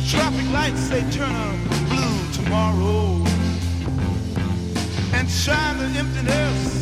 traffic lights, they turn blue tomorrow, and shine the emptiness